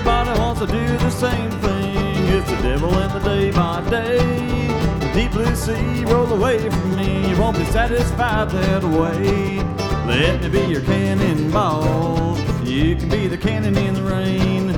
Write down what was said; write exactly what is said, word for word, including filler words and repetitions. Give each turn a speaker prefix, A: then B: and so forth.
A: Everybody wants to do the same thing. It's the devil in the day by day. The deep blue sea, roll away from me. You won't be satisfied that way. Let me be your cannonball. You can be the cannon in the rain.